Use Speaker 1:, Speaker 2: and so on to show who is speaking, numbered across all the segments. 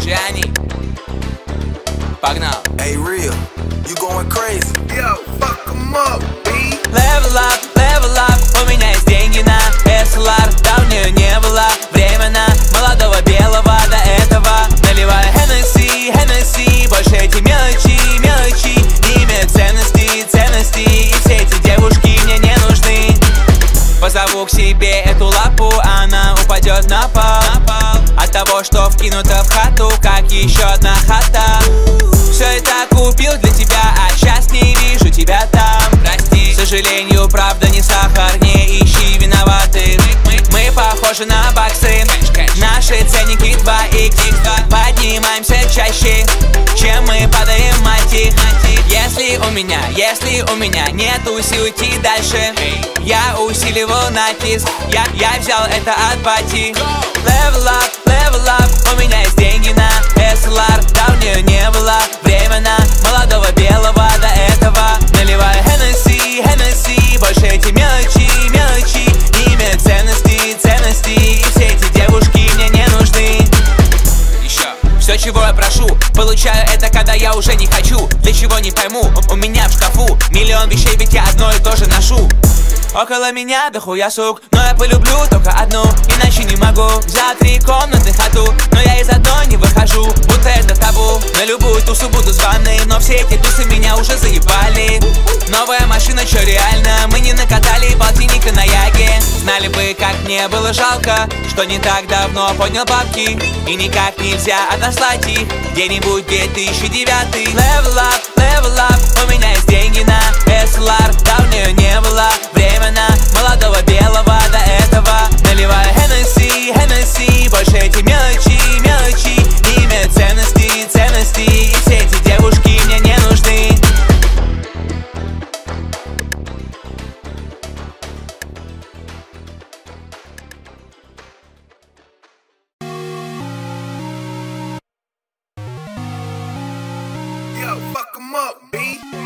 Speaker 1: Gianni. Погнал.
Speaker 2: Hey real, you going crazy?
Speaker 3: Yo, fuck 'em up, B.
Speaker 1: Level up, у меня есть деньги на SLR. Давнее не было временно молодого белого до этого. Наливаю Hennessy, больше эти мелочи не имеют ценности. И все эти девушки мне не нужны. Позову к себе эту лапу, она упадет на пол от того, что вкинута в хату, как еще одна хата. Все это купил для тебя, а сейчас не вижу тебя там. Прости, к сожалению, правда не сахар, не ищи виноватых. Мы похожи на баксы, наши ценники 2х. Поднимаемся чаще, чем мы падаем, мать их. Если у меня нету сил идти дальше, я усиливал натиск, я взял это от бати. Level up, у меня есть деньги на SLR. Давнее не было временно молодого белого до этого. Наливаю Hennessy, больше эти мелочи не имеют ценности. И все эти девушки мне не нужны. Еще все, чего я прошу, получаю это, когда я уже не хочу. Для чего не пойму, у меня в шкафу миллион вещей, ведь я одно и то же ношу. Около меня дохуя сук, но я полюблю только одну, иначе не могу. Взял 3 комнаты хату, но я из одной не выхожу, будто это табу. На любую тусу буду званый, но все эти тусы меня уже заебали. Новая машина, чё реально, мы не накатали полтинника на яге. Знали бы, как мне было жалко, что не так давно поднял бабки, и никак нельзя отослать их где-нибудь 2009. Level up, у меня есть деньги на SLR. Давнее не было временно молодого белого до этого. Наливаю Hennessy, больше эти мелочи не имеют ценности. И все эти девушки мне не нужны.
Speaker 3: Yo, fuck 'em up, B.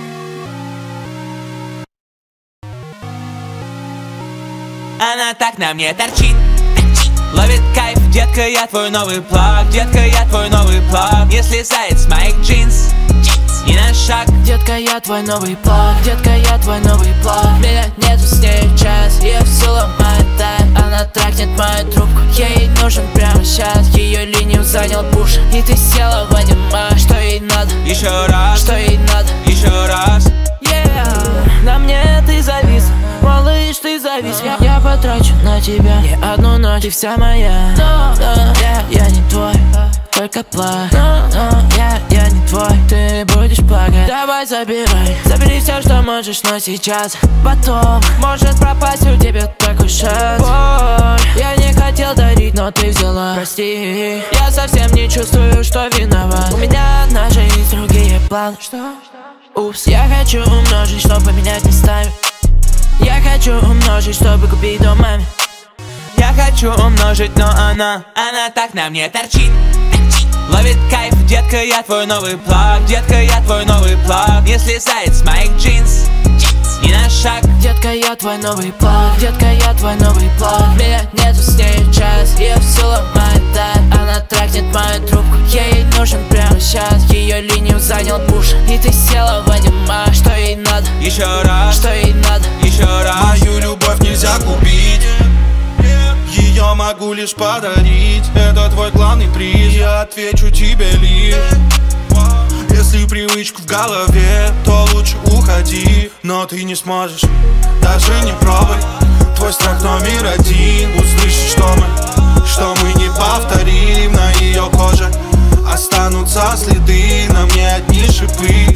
Speaker 1: Она так на мне торчит, ловит кайф, детка, я твой новый плаг. Не слезает с моих джинс ни на шаг.
Speaker 4: Детка, я твой новый плаг. Меня нету с ней час, я все ломает так. Она трахнет мою трубку, ей нужен прямо сейчас. Ее линию занял пуш, и ты села в аниме. Что ей надо?
Speaker 1: Еще раз,
Speaker 4: Что ей надо?
Speaker 1: еще раз.
Speaker 4: На мне ты завис, малыш, ты завис. Я потрачу на тебя не одну ночь, ты вся моя. Я не твой, только плачь. Я не твой, ты будешь плакать. Давай забери все, что можешь, но сейчас. Потом может пропасть у тебя такой шанс. Я не хотел дарить, но ты взяла. Прости, я совсем не чувствую, что виноват. У меня на жизнь другие планы. Упс, я хочу умножить, чтобы поменять местами. Я хочу умножить, чтобы купить дом маме.
Speaker 1: Я хочу умножить, но она так на мне торчит. Ловит кайф, детка, я твой новый плаг. Не слезает с моих джинс ни на шаг.
Speaker 4: Детка, я твой новый плаг. Меня нету с ней час, я все ломает так. Она трахнет мою трубку, ей нужен прямо сейчас. Ее линию занял пуш, и ты села в аниме. Что ей надо?
Speaker 1: Еще раз,
Speaker 4: Что ей надо?
Speaker 1: еще раз.
Speaker 2: Мою любовь нельзя купить, ее могу лишь подарить. Это твой главный приз, я отвечу тебе лишь. Если привычка в голове, то лучше уходи. Но ты не сможешь, даже не пробуй. Твой страх номер один. Услышишь, что мы не повторим. На ее коже останутся следы. На мне одни шипы,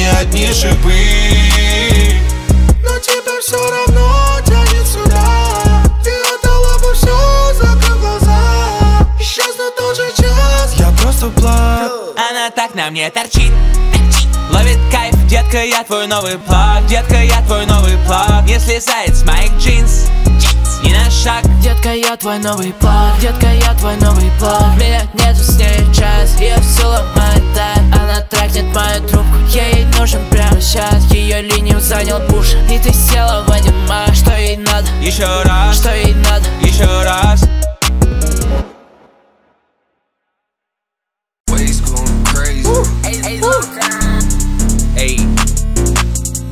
Speaker 2: Но тебе все равно тянет сюда. Ты отдала бы все, закрыв глаза. Исчезнут тот же час, я просто плачу.
Speaker 1: Она так на мне торчит. Ловит кайф, детка, я твой новый плаг. Не слезает с моих джинс ни на шаг.
Speaker 4: Детка, я твой новый плаг. Меня нету с ней час, я все ломает так. Она трахнет мою трубку, ей нужен прямо сейчас. Ее линию занял пуш, и ты села в аниме. Что ей надо?
Speaker 1: Еще раз,
Speaker 4: Что ей надо?
Speaker 1: еще раз.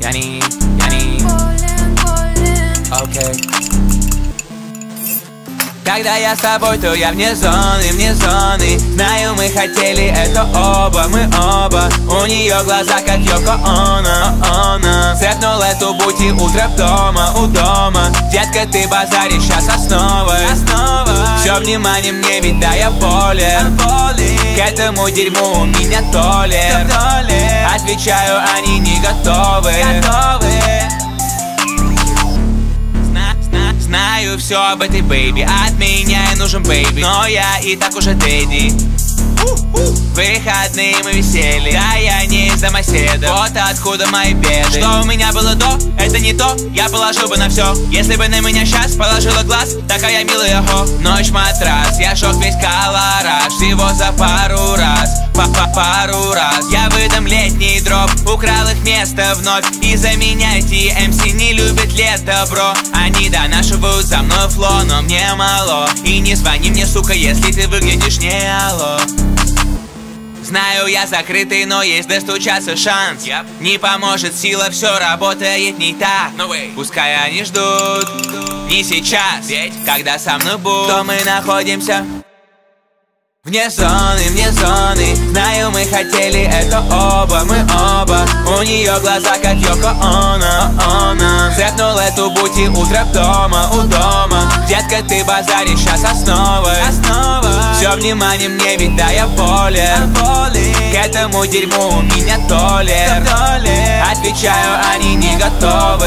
Speaker 1: Окей. Когда я с тобой, то я вне зоны, вне зоны. Знаю, мы хотели это оба, мы оба. У нее глаза, как Йоко Оно. Цепнул эту бути утро дома, у дома. Детка, ты базаришь сейчас основой. Все внимание мне, ведь да, я болен. К этому дерьму у меня толер. Отвечаю, они не готовы. Знаю все об этой бэйби, от меня и нужен бэйби, но я и так уже дэдди. Выходные мы висели, да я не из домоседа. Вот откуда мои беды. Что у меня было до, это не то, я положил бы на все. Если бы на меня сейчас положила глаз, такая милая хо. Ночь матрас, я шок весь колораж. Всего за пару раз, пару раз. Я выдам летний дроп, украл их место вновь. Из-за меня TMC не любят лето, бро. Они донашивают за мной фло, но мне мало. И не звони мне, сука, если ты выглядишь не алло. Знаю, я закрытый, но есть достучаться шанс. Не поможет сила, все работает не так. Пускай они ждут, не сейчас, ведь когда со мной будут, то мы находимся вне зоны, вне зоны. Знаю, мы хотели это оба, мы оба. У нее глаза, как Йоко Оно. Цепнул эту бути утро дома, у дома. Детка, ты базаришь сейчас основой. Все внимание мне, ведь да, я болен. К этому дерьму у меня толер. Отвечаю, они не готовы.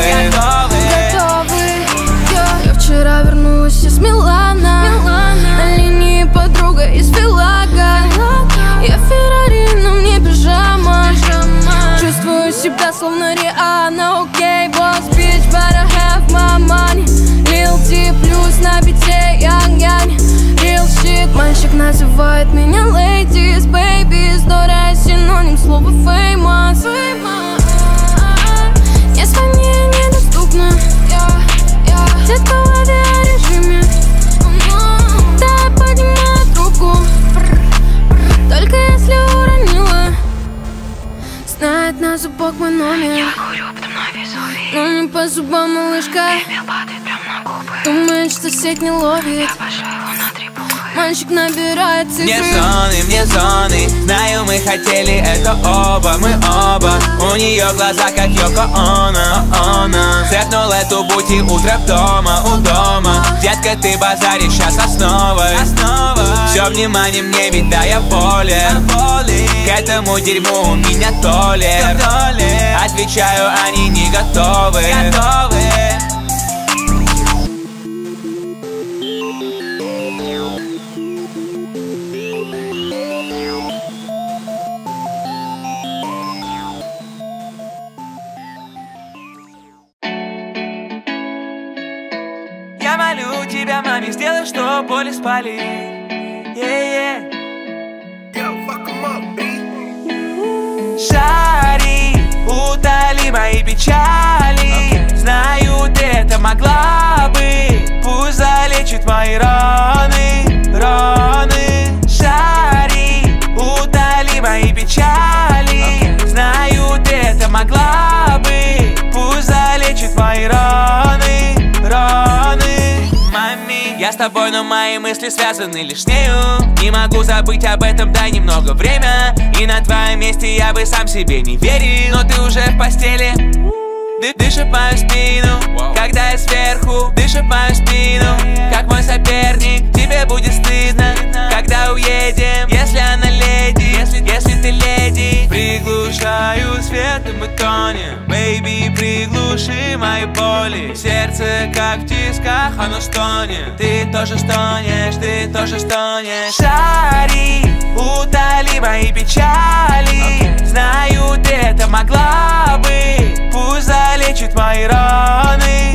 Speaker 5: Я вчера вернулась из Милана. На линии подруга из Вилага. Я Феррари, но мне пижама. Чувствую себя словно Риhanna. Окей, босс, bitch, better have my money. Lil T плюс на бите, янь-янь. Real shit, мальчик называет меня ladies, babies. Дорая синоним слова famous. Не звони, недоступно. Детка в авиарежиме. Да, поднимаю трубку, только если уронила. Знает на зубок мой номер.
Speaker 6: Я курю, потом на Везувий.
Speaker 5: Но не по зубам, малышка.
Speaker 6: Пепел падает прям на губы.
Speaker 5: Думает, что сеть не ловит.
Speaker 6: Я обожаю его на 3 буквы.
Speaker 5: Мальчик набирает цифры.
Speaker 1: Вне зоны. Знаю, мы хотели это оба, мы оба. У нее глаза, как Йоко Оно. Цепнул эту бути утро дома, у дома. Детка, ты базаришь сейчас основой. Все внимание мне, ведь да, я болен. К этому дерьму у меня толер. Отвечаю, они не готовы. Я молю тебя, маме, сделай, что поле спали. Шари, утоли мои печали. Знаю, ты это могла бы. Пусть залечит мои раны. Шари, утоли мои печали. Знаю, ты это могла бы. Пусть залечит мои раны. Мами, я с тобой, но мои мысли связаны лишь с нею. Не могу забыть об этом, дай немного время. И на твоем месте я бы сам себе не верил. Но ты уже в постели, дышит мою спину. Когда я сверху, дышит мою спину. Как мой соперник, тебе будет стыдно, когда уедем, если она леди, если ты леди. Приглушаю свет, и мы тонем. Бэйби, приглуши мои боли. Сердце, как в тисках, оно стонет. Ты тоже стонешь, ты тоже стонешь. Шари, утоли мои печали. Знаю, ты это могла бы. Пусть залечит мои раны.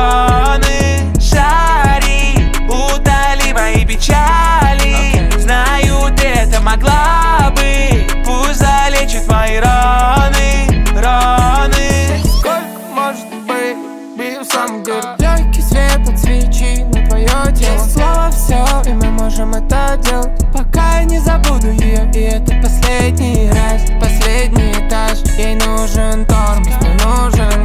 Speaker 1: Шари, утоли мои печали. Знаю, ты это могла бы. Пусть залечит мои раны.
Speaker 7: Сколько может быть, бью сам деле. Легкий свет от свечи на твое тело. Слово все, и мы можем это делать. Пока я не забуду ее, и это последний раз. Последний этаж, ей нужен тормоз, мне нужен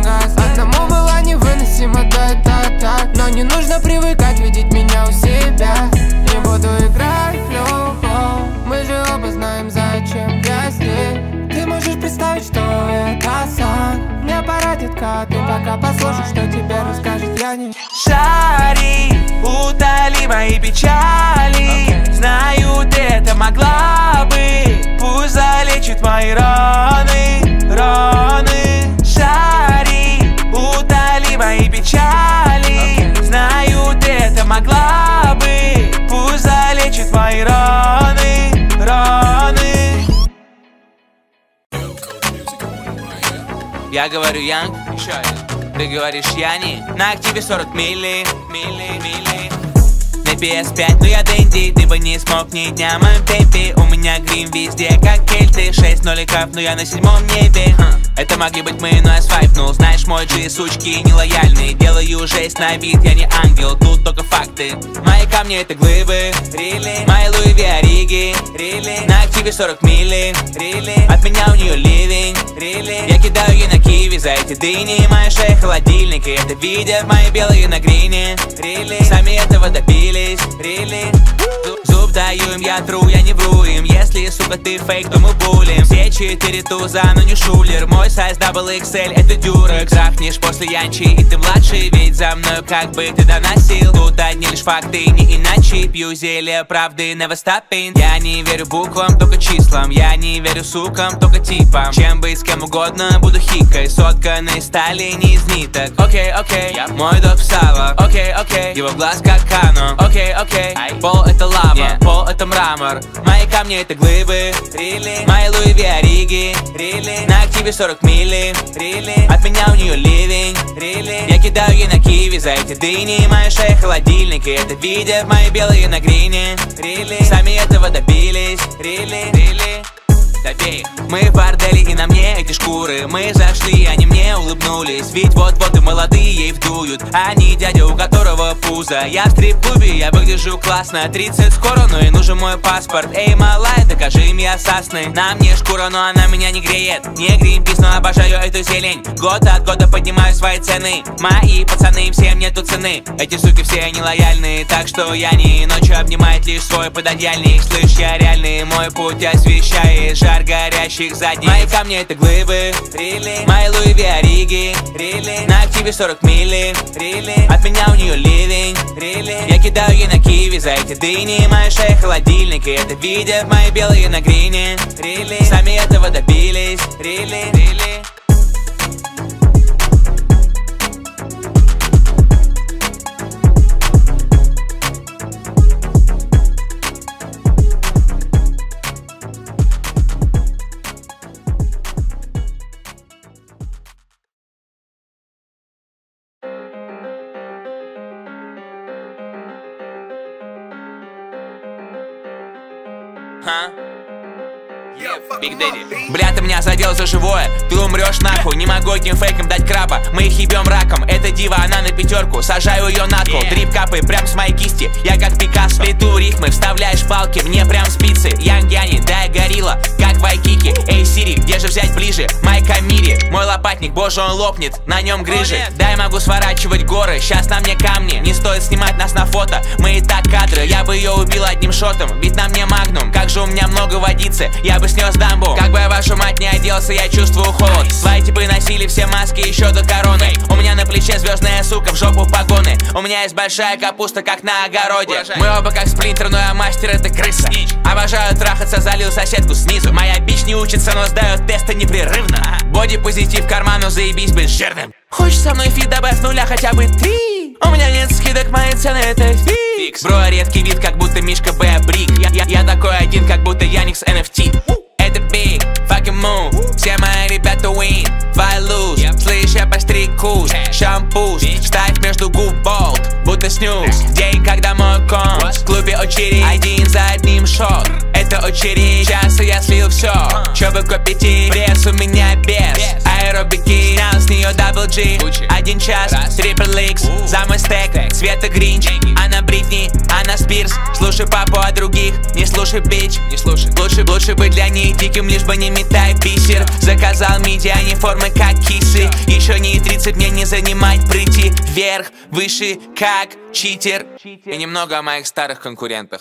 Speaker 7: тоже, что тебе расскажет я не.
Speaker 1: Шари, утоли мои печали. Знаю, ты это могла бы. Пусть залечит мои раны, раны. Шари, утоли мои печали. Знаю, ты это могла бы. Пусть залечит мои раны, раны. Я говорю Янг, еще один. Ты говоришь Яни. На активе 40 милли. На PS5, но я Дэнди. Ты бы не смог ни дня в моем темпе. У меня грим везде, как кельты. 6 ноликов, но я на 7-м небе. Это могли быть мы, но я свайпнул. Знаешь, мой G, сучки нелояльные. Делаю жесть на вид, я не ангел. Тут только факты. Мои камни это глыбы, really? Мои Луи Виариги, really? На активе 40 милли, really? От меня у нее ливень, really? Я кидаю ей на киви за эти дыни. Моя шея холодильник, и это видят мои белые на грине, really? Сами этого добились, really? Зуб даю им, я тру, я не вру им. Если, сука, ты фейк, то мы булим. Все 4 туза, но не шулер. Мой сайз XXL, это дюрекс. Трахнешь после янчи, и ты младший. Ведь за мною как бы ты доносил. Тут одни лишь факты, не иначе. Пью зелье правды, never stopping. Я не верю буквам, только числам. Я не верю сукам, только типам. Чем быть с кем угодно, буду хикой. Сотканной стали, не из ниток. Окей, мой док в сало. Окей, его глаз как Кано. Окей, пол это лава, пол это мрамор. Мои камни это глыбы, really? Мои Луи Виариги, really? На активе 40 милли, really? От меня у нее ливень, really? Я кидаю ей на киви за эти дыни. Моя шея холодильник, и это видят мои белые на грине, really? Сами этого добились, really? Мы в борделе, и на мне эти шкуры. Мы зашли, они мне улыбнулись. Ведь вот-вот и молодые ей вдуют. Они дядя, у которого пузо. Я в стрип-клубе, я выгляжу классно. 30 скоро, но и нужен мой паспорт. Эй, малая, докажи им я сасный. На мне шкура, но она меня не греет. Не гринпис, но обожаю эту зелень. Год от года поднимаю свои цены. Мои пацаны, всем нету цены. Эти суки все нелояльные, так что я не ночью обнимает лишь свой пододеяльник. Слышь, я реальный, мой путь освещает жар горящих задниц. Мои камни это глыбы, really? Мои Луи Виариги, really? На активе 40 милли, really? От меня у нее ливень, really? Я кидаю ей на киви за эти дыни. Моя шея холодильник, и это видят мои белые на грине, really? Сами этого добились, really? Биг Дэдди. Бля, ты меня задел за живое. Ты умрешь нахуй, не могу этим фейкам дать краба. Мы их ебем раком, это дива, она на пятерку. Сажаю ее на кол, дрип капает прям с моей кисти. Я как Пикассо, плету рифмы, вставляешь палки, мне прям спицы. Янг Яни, дай горилла, как Вайкики. Эй, Сири, где же взять ближе? Майка Мири, мой лопатник, боже, он лопнет, на нем грыжи. Дай могу сворачивать горы, сейчас на мне камни. Не стоит снимать нас на фото, мы и так кадры. Я бы ее убил одним шотом, ведь на мне магнум. Как же у меня много водицы, я бы снес дамбу. Как бы я вашу мать не оделся, я чувствую холод. Свои типы носили все маски еще до короны. У меня на плече звездная сука, в жопу погоны. У меня есть большая капуста, как на огороде. Мы оба как сплинтер, но я мастер, это крыса. Обожаю трахаться, залил соседку снизу. Моя бич не учится, но сдает тесты непрерывно. Боди-позитив карману, заебись быть жирным. Хочешь со мной фит, добавь нуля хотя бы 3. У меня нет скидок, мои цены это фикс. Бро, редкий вид, как будто Мишка Б. Брик. Я такой один, как будто Яникс NFT. Это big, fucking move. Все мои ребята win, fight lose. Слышь, я постригусь, шампусь. Ставь между губ болт, будто снюс. День, когда мой ком в клубе очередь, один за одним шот. Это очередь, сейчас я слил все. Чё вы копите, пресс у меня без аэробики, снял с нее дабл G. 1 час, трипл икс, за мой стек. Света Гринч, она Бритни, она Спирс. Слушай папу о других, не слушай бич. Лучше быть для них диким, лишь бы не метай бисер. Заказал миди, а не формы как кисы. Еще не 30, мне не занимать прыти. Вверх, выше, как читер. И немного о моих старых конкурентах.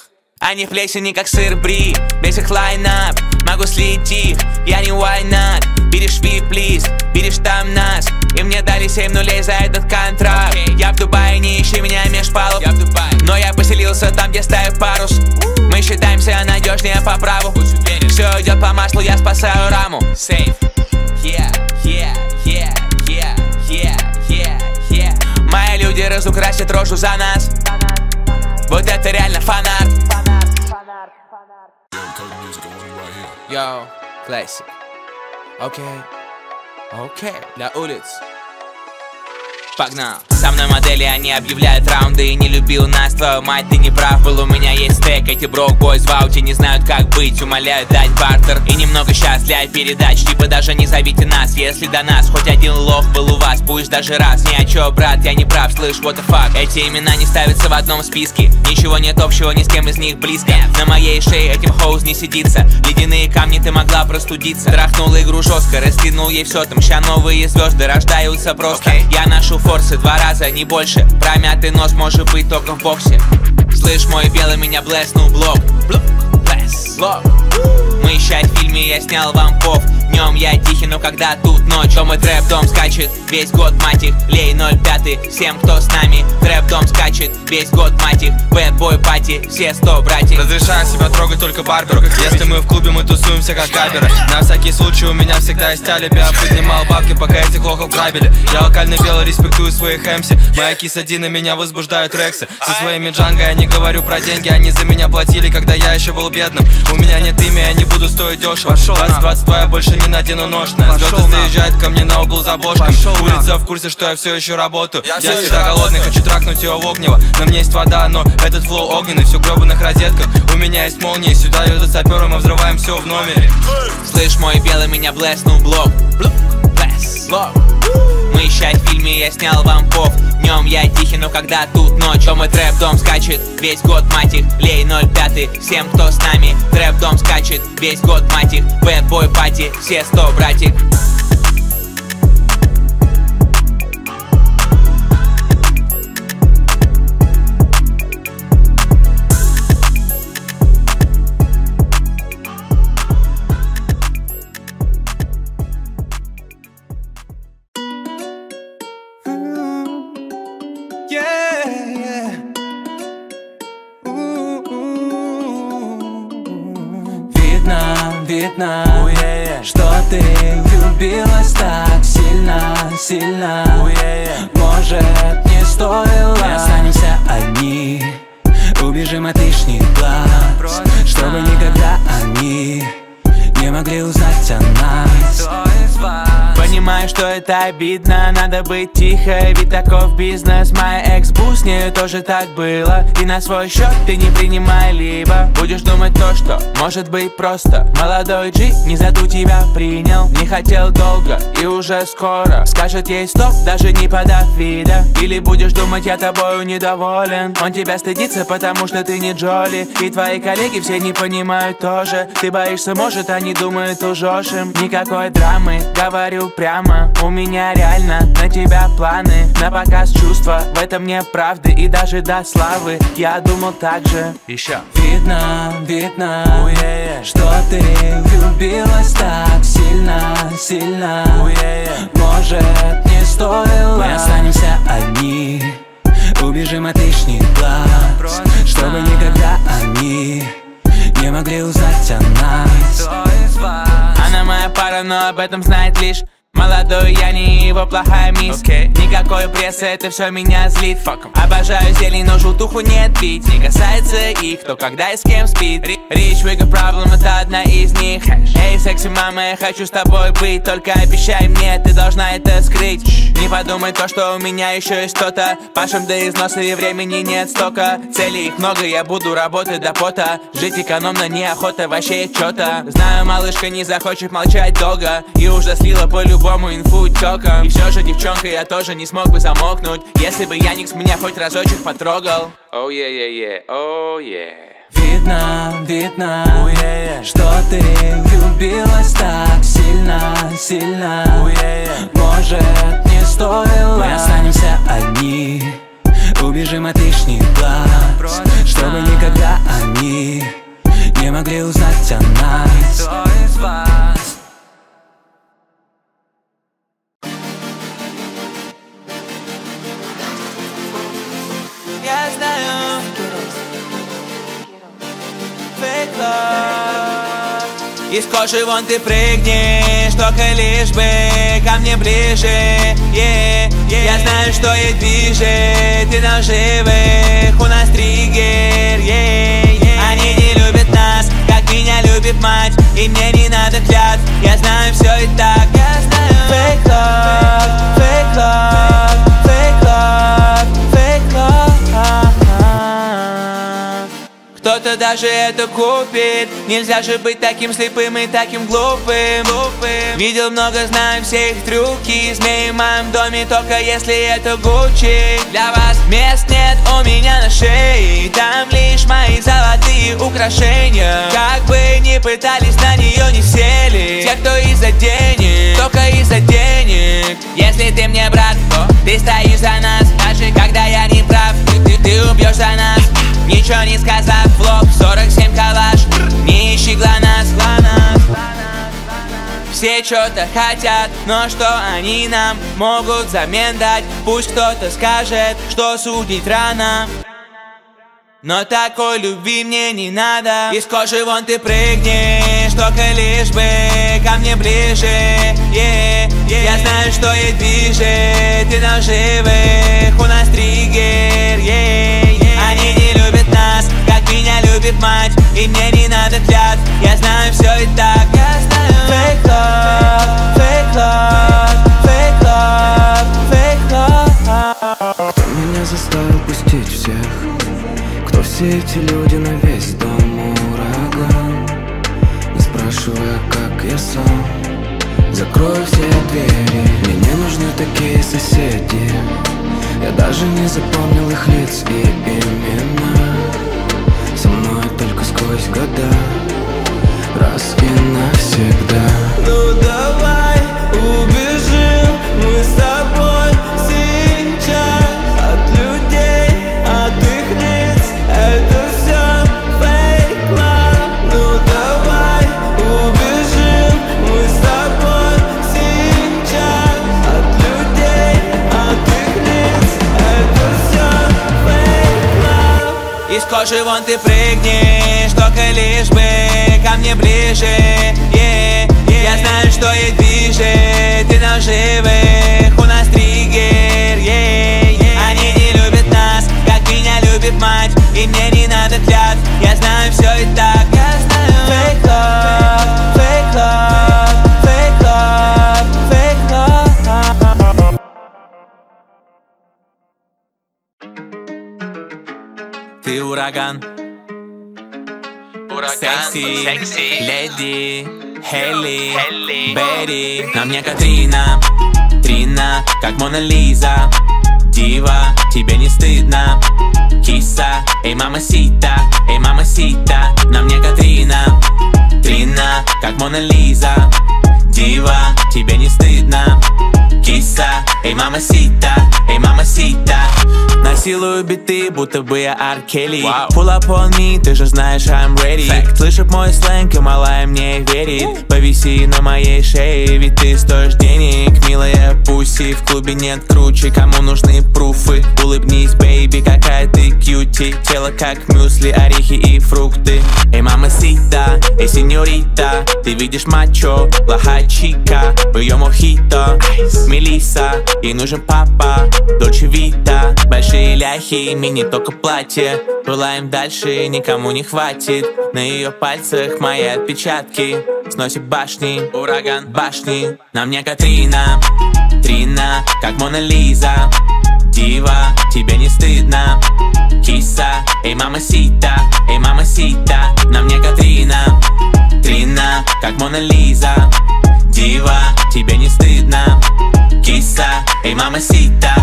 Speaker 1: Они в плесени как сыр бри. Весь их лайнап, могу слить их. Я не why not. Видишь VIP лист, видишь там нас. И мне дали 7 нулей за этот контракт. Я в Дубае, не ищи меня меж палуб. Но я поселился там, где ставят парус. Мы считаемся надежнее по праву. Все идет по маслу, я спасаю раму. Safe. Yeah, yeah, yeah, yeah, yeah, yeah, yeah. Мои люди разукрасят рожу за нас. Вот это реально фанат. Yo, classic. Окей, окей, для улиц. Погнал. Со мной модели, они объявляют раунды. И не любил нас, твою мать, ты не прав был. У меня есть стейк, эти брок-бойс в ауте не знают как быть. Умоляют дать бартер и немного щас для передач. Типа даже не зовите нас, если до нас хоть один лох был у вас, пусть даже раз. Ни о чём, брат, я не прав, слышь, what the fuck. Эти имена не ставятся в одном списке. Ничего нет общего ни с кем из них близко. На моей шее этим хоуз не сидится. Ледяные камни, ты могла простудиться. Трахнул игру жестко, растянул ей все там. Ща новые звезды рождаются просто. Я ношу форсы 2 раза, не больше. Промятый нос может быть только в боксе. Слышь, мой белый меня блеснул блок. Блок. Мы ща в фильме, я снял вам пов. Днем я тихий, но когда тут ночь, то мой трэп-дом скачет весь год, мать их. Лей 05, всем, кто с нами. Трэп-дом скачет весь год, мать их. Бэдбой пати, все 100 братьев.
Speaker 8: Разрешаю себя трогать только барберу. Если мы в клубе, мы тусуемся как каперы. На всякий случай у меня всегда есть алиби. Я поднимал бабки, пока этих лохов грабили. Я локальный белый, респектую своих MC. Моя кисадина меня возбуждают рексы. Со своими джанго я не говорю про деньги. Они за меня платили, когда я еще был бедным. У меня нет имя, я не буду стоить дешево. 2022 я больше не надену ношное. Звезды заезжают ко мне на угол за бошком. Улица в курсе, что я все еще работаю. Я всегда голодный, хочу трахнуть ее в огнево. На мне есть вода, но этот флоу огненный. Все в гребаных розетках, у меня есть молнии. Сюда идут саперы, мы взрываем все в номере.
Speaker 1: Слышь, мой белый меня блеснул блок. Блок. Мы ща в фильме, я снял вам пов. Днем я тихий, но когда тут ночь, то мой трэп-дом скачет весь год, мать их. Лей 05, всем, кто с нами. Трэп-дом скачет весь год, мать их. Бэдбой пати, все 100 братьев.
Speaker 4: Видно, что ты влюбилась так сильно, сильно. Может, не стоило. Мы останемся одни, убежим от лишних глаз, чтобы никогда они не могли узнать о нас.
Speaker 1: Понимаю, что это обидно, надо быть тихо, ведь таков бизнес. Моя экс-бу, с нею тоже так было. И на свой счет ты не принимай, либо будешь думать то, что может быть просто. Молодой G не за ту тебя принял, не хотел долго и уже скоро скажет ей стоп, даже не подав вида. Или будешь думать, я тобою недоволен. Он тебя стыдится, потому что ты не Джоли. И твои коллеги все не понимают тоже. Ты боишься, может, они думают, лжешь им. Никакой драмы, говорю прямо, у меня реально на тебя планы. На показ чувства, в этом нет правды. И даже до славы я думал так же. Еще
Speaker 4: видно, что ты влюбилась так сильно, сильно. Может, не стоило. Мы останемся одни, убежим от лишних глаз, чтобы никогда они не могли узнать о нас.
Speaker 1: Она моя пара, но об этом знает лишь молодой я, не его плохая мисс. Никакой прессы, это все меня злит. Обожаю зелень, но желтуху нет пить. Не касается их, кто когда и с кем спит. Rich Wigger Problem, это одна из них. Эй, секси мама, я хочу с тобой быть. Только обещай мне, ты должна это скрыть. Не подумай то, что у меня еще есть что-то. Пашем до износа и времени нет столько. Целей их много, я буду работать до пота. Жить экономно, неохота, вообще чё-то. Знаю, малышка не захочет молчать долго и уже слила по-любому инфу тёком. И все же, девчонка, я тоже не смог бы замолкнуть, если бы Яникс меня хоть разочек потрогал. Oh yeah, yeah, yeah, oh yeah.
Speaker 4: Видно, что ты влюбилась так сильно, сильно. Может, не стоило. Мы останемся одни,
Speaker 9: убежим от лишних глаз, чтобы никогда они не могли узнать о нас.
Speaker 1: Кто из вас? Я знаю, fake love. Из кожи вон ты прыгнешь, только лишь бы ко мне ближе, Я знаю, что ей движет, ты на живых, у нас триггер, Они не любят нас, как меня любит мать, и мне не надо клятв, я знаю все и так. Я знаю, fake love, fake love, fake love, fake love. Кто-то даже это купит. Нельзя же быть таким слепым и таким глупым. Видел много, знаю все их трюки. Змеи в моем доме, только если это Гуччи. Для вас мест нет у меня на шее, там лишь мои золотые украшения. Как бы ни пытались, на нее не сели. Те, кто из-за денег, только из-за денег. Если ты мне брат, то ты стоишь за нас. Даже когда я не прав, ты убьешь за нас. Ничего не сказав, в лоб 47 калаш. Не ищи глонасс. Все что-то хотят, но что они нам могут взамен дать? Пусть кто-то скажет, что судить рано, но такой любви мне не надо. Из кожи вон ты прыгнешь, только лишь бы ко мне ближе, Я знаю, что ей движет, ты на живых, у нас триггер, Они не любят нас, как меня любит мать, и мне не надо клятв, я знаю все и так. Я знаю, fake love, fake love, fake love, fake love.
Speaker 9: Кто меня заставил пустить всех? Кто все эти люди на весь дом ураган? Не спрашивая, как я сам закрою все двери. Мне не нужны такие соседи. Я даже не запомнил их лиц и имена. Со мной только сквозь года, раз и навсегда.
Speaker 1: Ну давай убежим мы с тобой сейчас от людей, от их лиц. Это все fake love. Ну давай убежим мы с тобой сейчас от людей, от их лиц. Это все fake love. Из кожи вон ты прыгнешь, только лишь бы ко мне ближе, Я знаю, что ей движет, ты на живых, у нас триггер, Они не любят нас, как меня любит мать, и мне не надо клятв, я знаю все и так. Я знаю, fake love, fake love, fake love, fake love. Ты ураган, секси, леди, Хелли, Берри. На мне Катрина, Трина, как Мона Лиза. Дива, тебе не стыдно. Киса, эй мамасита, на мне Катрина, Трина, как Мона Лиза. Дива, тебе не стыдно. Киса, эй мамасита, насилую биты, будто бы я Ар Келли. Pull up on me, ты же знаешь I'm ready. Слышит мой сленг и малая мне верит. Повиси на моей шее, ведь ты стоишь денег. Милая пуси, в клубе нет круче. Кому нужны пруфы? Улыбнись, бейби, какая ты кьюти. Тело как мюсли, орехи и фрукты. Эй мамасита, эй сеньорита, ты видишь мачо, плохая чика. В ее мохито, Мелисса, ей нужен папа, Дольче Вита. Большие ляхи, мини только платье. Пылаем дальше, никому не хватит. На ее пальцах мои отпечатки. Сносит башни, ураган, башни. На мне Катрина, Трина, как Мона Лиза. Дива, тебе не стыдно. Киса, эй мамасита, на мне Катрина, Трина, как Мона Лиза. Дива, тебе не стыдно. Киса, эй мамасита,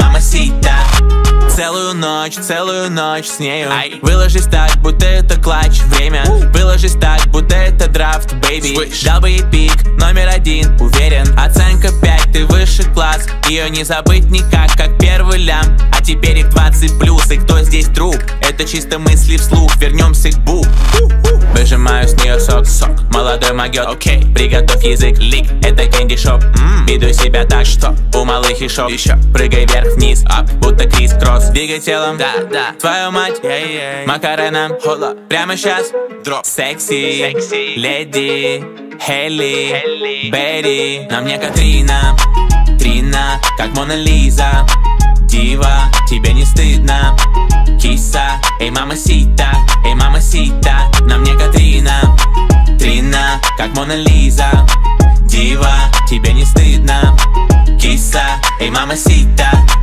Speaker 1: Целую ночь с нею. Выложись так, будто это клатч, время. Выложись так, будто это драфт, бэйби. Дал бы ей пик, номер 1, уверен. Оценка 5, ты высший класс. Ее не забыть никак, как первый лям. А теперь их 20+, и кто здесь друг? Это чисто мысли вслух, вернемся к бу. Выжимаю с нее сок, молодой могет, окей. Приготовь язык, лик, это кэнди шоп. Веду себя так, что у малых и шоп. Еще прыгай вверх-вниз, будто крис-кросс. Двигай телом, да, твою мать, Макарена, прямо сейчас дроп. Секси, леди, Хелли, Берри. На мне Катрина, Трина, как Мона Лиза. Дива, тебе не стыдно. Киса, эй, мамасита, на мне Катрина, Трина, как Мона Лиза. Дива, тебе не стыдно. Киса, эй, мамасита.